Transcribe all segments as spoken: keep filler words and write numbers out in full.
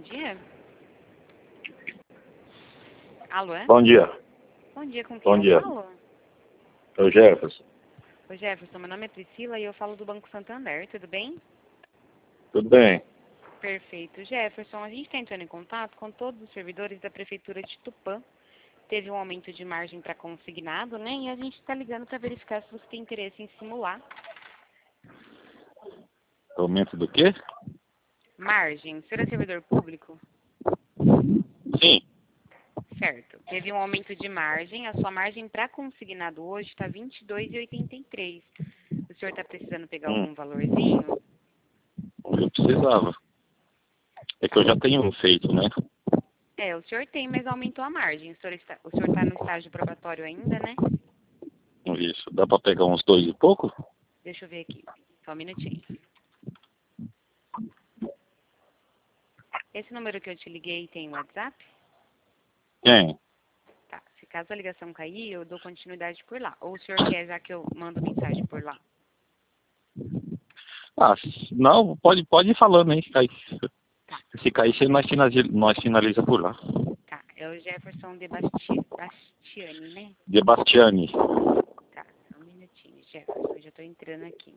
dia. Alô, é? Bom dia. Bom dia, com quem Bom eu dia. falo? Eu, Jefferson. Oi, Jefferson, meu nome é Priscila e eu falo do Banco Santander, tudo bem? Tudo bem? Perfeito. Jefferson, a gente está entrando em contato com todos os servidores da Prefeitura de Tupã. Teve um aumento de margem para consignado, né? E a gente está ligando para verificar se você tem interesse em simular. Aumento do quê? Margem. Você é servidor público? Sim. Certo. Teve um aumento de margem. A sua margem para consignado hoje está vinte e dois reais e oitenta e três centavos. O senhor está precisando pegar Hum. algum valorzinho? Eu precisava. É que eu já tenho um feito, né? É, o senhor tem, mas aumentou a margem. O senhor está, o senhor está no estágio probatório ainda, né? Isso. Dá pra pegar uns dois e pouco? Deixa eu ver aqui. Só um minutinho. Esse número que eu te liguei tem WhatsApp? Tem. Tá. Se caso a ligação cair, eu dou continuidade por lá. Ou o senhor quer já que eu mando mensagem por lá? Ah, não, pode, pode ir falando, hein? Se cair, Tá. se cair você nós finaliza, nós finaliza por lá. Tá. É o Jefferson de Basti Bastiani, né? De Bastiani. Tá. Só um minutinho, Jefferson. Eu já tô entrando aqui.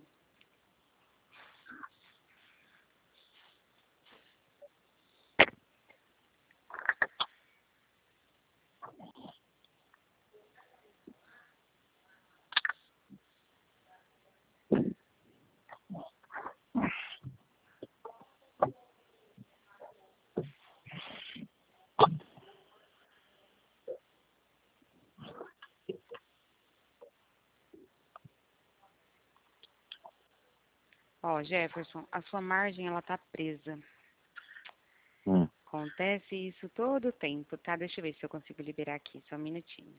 Ó, Jefferson, a sua margem, ela tá presa. Hum. Acontece isso todo o tempo, tá? Deixa eu ver se eu consigo liberar aqui, só um minutinho.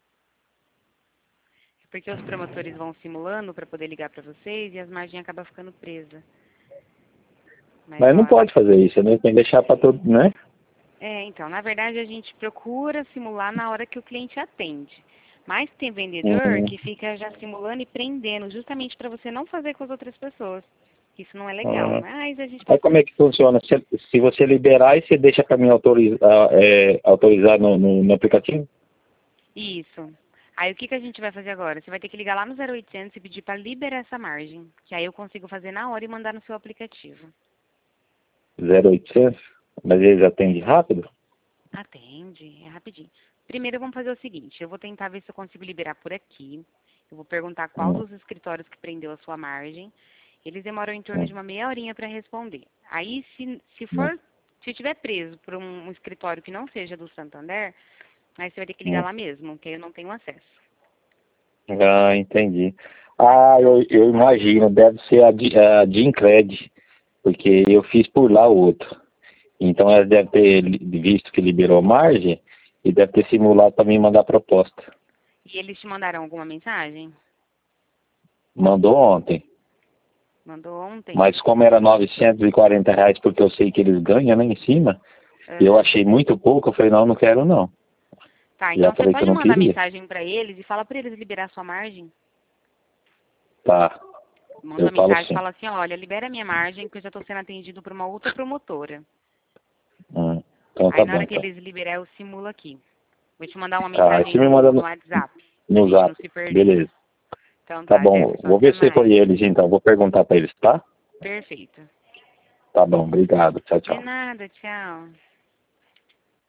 É porque os promotores vão simulando para poder ligar para vocês e as margens acabam ficando presas. Mas, Mas não ó, pode fazer isso, né? Tem que deixar pra todo, né? é, então, na verdade a gente procura simular na hora que o cliente atende. Mas tem vendedor Uhum. que fica já simulando e prendendo, justamente para você não fazer com as outras pessoas. Isso não é legal, Uhum. mas a gente Aí pode... como é que funciona? Se, se você liberar, e você deixa pra mim autorizar, é, autorizar no, no, no aplicativo? Isso. Aí o que, que a gente vai fazer agora? Você vai ter que ligar lá no zero oitocentos e pedir para liberar essa margem, que aí eu consigo fazer na hora e mandar no seu aplicativo. zero oitocentos? Mas eles atendem rápido? Atende, é rapidinho. Primeiro vamos fazer o seguinte, eu vou tentar ver se eu consigo liberar por aqui. Eu vou perguntar qual Hum. dos escritórios que prendeu a sua margem. Eles demoram em torno Hum. de uma meia horinha para responder. Aí, se, se Hum. for, se estiver preso por um, um escritório que não seja do Santander, aí você vai ter que ligar Hum. lá mesmo, que aí eu não tenho acesso. Ah, entendi. Tá? Ah, Então, eu, eu imagino, deve ser a, Di- a Dincred, porque eu fiz por lá o outro. Então ela deve ter li- visto que liberou margem e deve ter simulado para mim mandar proposta. e eles te mandaram alguma mensagem? Mandou ontem. Mandou ontem? Mas como era novecentos e quarenta reais, porque eu sei que eles ganham, né, em cima, eu Aham. achei muito pouco, eu falei, não, não quero não. Tá, Já então você falei que eu pode não mandar queria. mensagem para eles e fala para eles liberar sua margem. Tá, Manda eu uma falo mensagem e assim. fala assim, olha, libera minha margem que eu já estou sendo atendido por uma outra promotora. Hum, então Aí tá na bom, hora que então. eles liberar, eu simulo aqui. Vou te mandar uma Tá, aí mensagem você me no, manda no no, WhatsApp, pra no gente não zap. se perder. Beleza. Então Tá tá, bom, Jefferson, vou até ver se foi mais. eles então, vou perguntar para eles, tá? Perfeito. Tá bom, obrigado, tchau, De tchau. nada, tchau.